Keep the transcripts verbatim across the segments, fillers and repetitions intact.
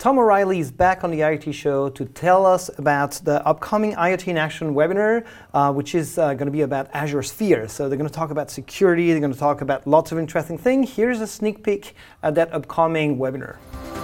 Tom O'Reilly is back on the I O T show to tell us about the upcoming I O T in Action webinar, uh, which is uh, going to be about Azure Sphere. So they're going to talk about security, they're going to talk about lots of interesting things. Here's a sneak peek at that upcoming webinar.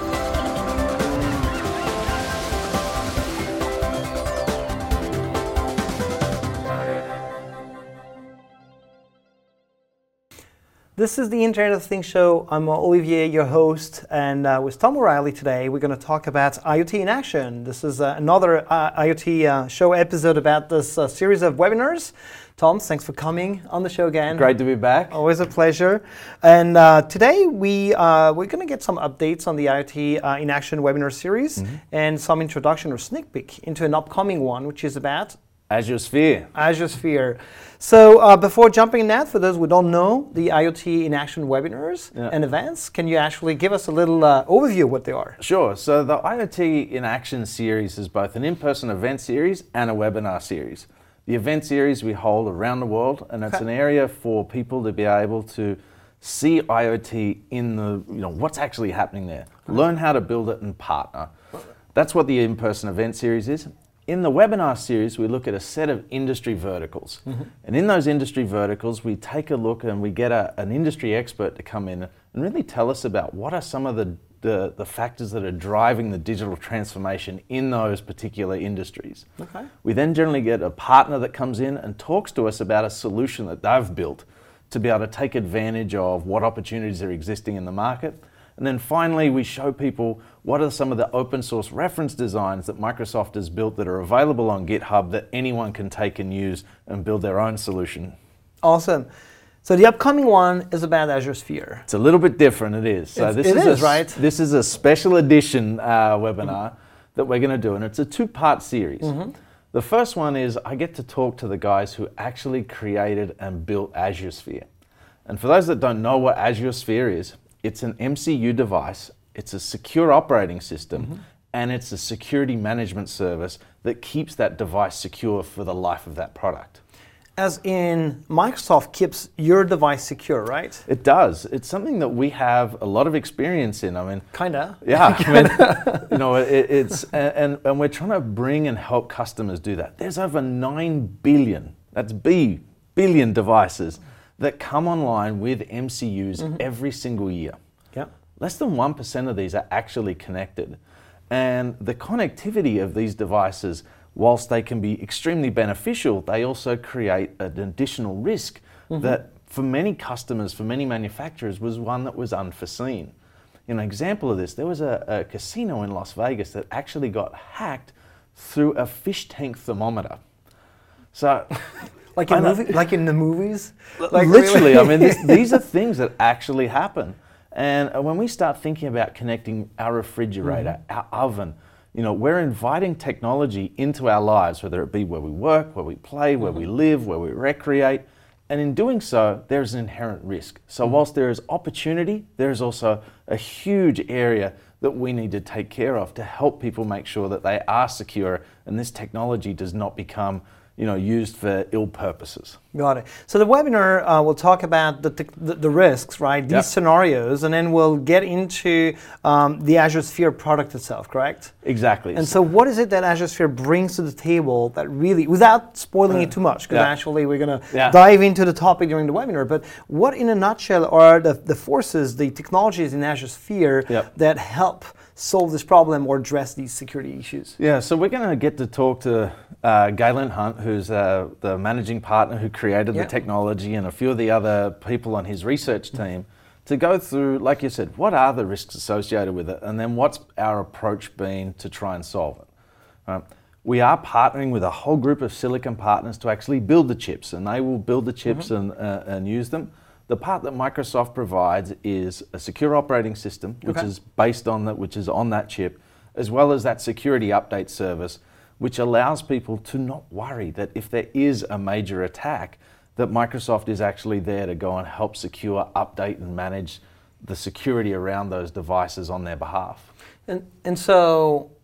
This is the Internet of Things show. I'm Olivier, your host, and uh, with Tom O'Reilly today, we're going to talk about I O T in Action. This is uh, another uh, I O T uh, show episode about this uh, series of webinars. Tom, thanks for coming on the show again. Great to be back. Always a pleasure. And uh, today we uh, we're going to get some updates on the I O T uh, in Action webinar series mm-hmm. and some introduction or sneak peek into an upcoming one, which is about Azure Sphere. Azure Sphere. So uh, before jumping in that, for those who don't know the I O T in Action webinars yeah. and events, can you actually give us a little uh, overview of what they are? Sure. So the I O T in Action series is both an in-person event series and a webinar series. The event series we hold around the world, and it's okay. an area for people to be able to see I O T in the, you know, what's actually happening there. Okay. Learn how to build it and partner. That's what the in-person event series is. In the webinar series, we look at a set of industry verticals. Mm-hmm. And in those industry verticals, we take a look and we get a, an industry expert to come in and really tell us about what are some of the, the, the factors that are driving the digital transformation in those particular industries. Okay. We then generally get a partner that comes in and talks to us about a solution that they've built to be able to take advantage of what opportunities are existing in the market. And then finally, we show people what are some of the open source reference designs that Microsoft has built that are available on GitHub that anyone can take and use and build their own solution. Awesome. So the upcoming one is about Azure Sphere. It's a little bit different, it is. So it's, this it is, is a, right? This is a special edition uh, webinar mm-hmm. that we're going to do, and it's a two-part series. Mm-hmm. The first one is I get to talk to the guys who actually created and built Azure Sphere. And for those that don't know what Azure Sphere is, it's an M C U device, it's a secure operating system, mm-hmm. and it's a security management service that keeps that device secure for the life of that product. As in, Microsoft keeps your device secure, right? It does. It's something that we have a lot of experience in. I mean, kinda. Yeah. I mean, you know, it, it's and and we're trying to bring and help customers do that. There's over nine billion. That's B billion devices that come online with M C Us mm-hmm. every single year. Yep. Less than one percent of these are actually connected. And the connectivity of these devices, whilst they can be extremely beneficial, they also create an additional risk mm-hmm. that for many customers, for many manufacturers, was one that was unforeseen. An example of this, there was a, a casino in Las Vegas that actually got hacked through a fish tank thermometer. So... Like in, movie, like in the movies? Like literally, really? I mean, this, these are things that actually happen. And when we start thinking about connecting our refrigerator, mm-hmm. our oven, you know, we're inviting technology into our lives, whether it be where we work, where we play, where mm-hmm. we live, where we recreate. And in doing so, there's an inherent risk. So mm-hmm. whilst there is opportunity, there is also a huge area that we need to take care of to help people make sure that they are secure and this technology does not become you know, used for ill purposes. Got it. So the webinar uh, will talk about the, the, the risks, right? These yep. scenarios, and then we'll get into um, the Azure Sphere product itself, correct? Exactly. And so what is it that Azure Sphere brings to the table that really, without spoiling uh, it too much, because yeah. actually we're going to yeah. dive into the topic during the webinar, but what in a nutshell are the, the forces, the technologies in Azure Sphere yep. that help solve this problem or address these security issues? Yeah, so we're going to get to talk to uh, Galen Hunt, who's uh, the managing partner who created yep. the technology, and a few of the other people on his research team to go through, like you said, what are the risks associated with it, and then what's our approach been to try and solve it. Right. We are partnering with a whole group of silicon partners to actually build the chips, and they will build the chips mm-hmm. and, uh, and use them. The part that Microsoft provides is a secure operating system, which okay. is based on that, which is on that chip, as well as that security update service, which allows people to not worry that if there is a major attack, that Microsoft is actually there to go and help secure, update, and manage the security around those devices on their behalf. And and so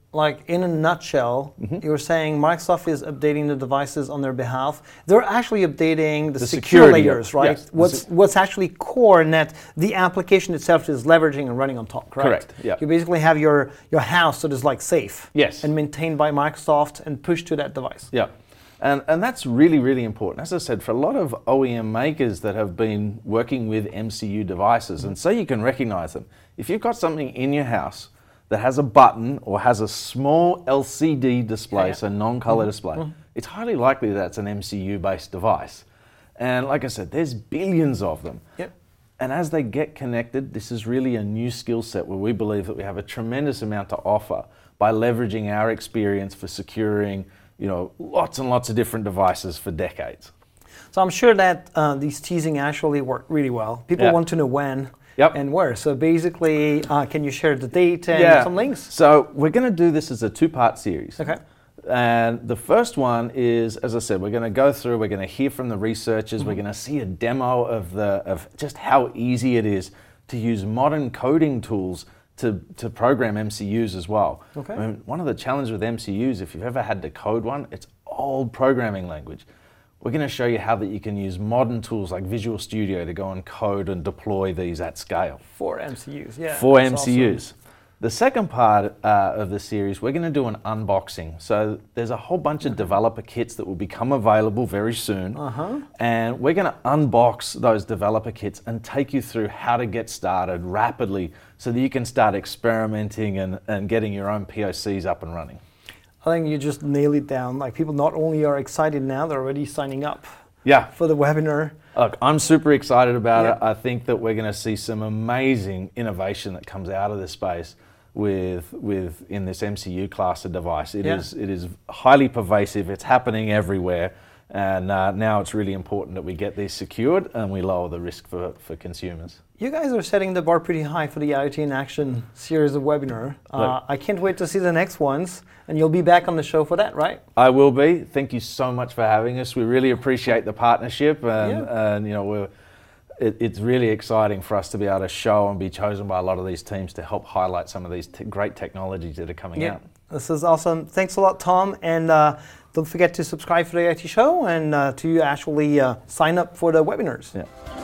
like in a nutshell, Mm-hmm. you were saying Microsoft is updating the devices on their behalf. They're actually updating the, The secure security, layers, right? yes. What's what's actually core and that the application itself is leveraging and running on top, correct? Correct, yeah. You basically have your, your house that is like safe. Yes. And maintained by Microsoft and pushed to that device. Yeah. And, and that's really, really important. As I said, for a lot of O E M makers that have been working with M C U devices, and so you can recognize them. If you've got something in your house that has a button or has a small L C D display, Yeah. so non-color Mm-hmm. display, mm-hmm. it's highly likely that's an M C U-based device. And like I said, there's billions of them. Yep. And as they get connected, this is really a new skill set where we believe that we have a tremendous amount to offer by leveraging our experience for securing, you know, lots and lots of different devices for decades. So I'm sure that uh, these teasing actually work really well. People Yeah. want to know when Yep. and where. So basically, uh, can you share the date and Yeah. some links? So we're going to do this as a two-part series. Okay. And the first one is, as I said, we're going to go through, we're going to hear from the researchers, mm-hmm. we're going to see a demo of the of just how easy it is to use modern coding tools to, to program M C Us as well. Okay. I mean, one of the challenges with M C Us, if you've ever had to code one, it's old programming language. We're going to show you how that you can use modern tools like Visual Studio to go and code and deploy these at scale. For M C Us, yeah. For that's M C Us. awesome. The second part uh, of the series, we're going to do an unboxing. So there's a whole bunch of developer kits that will become available very soon. Uh-huh. And we're going to unbox those developer kits and take you through how to get started rapidly so that you can start experimenting and, and getting your own P O Cs up and running. I think you just nailed it down. Like people not only are excited now, they're already signing up Yeah. for the webinar. Look, I'm super excited about Yeah. it. I think that we're going to see some amazing innovation that comes out of this space with with in this M C U class of device. It Yeah. is it is highly pervasive. It's happening everywhere, and uh, now it's really important that we get these secured and we lower the risk for, for consumers. You guys are setting the bar pretty high for the IoT in Action series of webinar. Uh, Look. I can't wait to see the next ones, and you'll be back on the show for that, right? I will be. Thank you so much for having us. We really appreciate the partnership, and, Yeah. and you know we're. It, it's really exciting for us to be able to show and be chosen by a lot of these teams to help highlight some of these t- great technologies that are coming Yeah. out. This is awesome. Thanks a lot, Tom. And uh, don't forget to subscribe for the I T show and uh, to actually uh, sign up for the webinars. Yeah.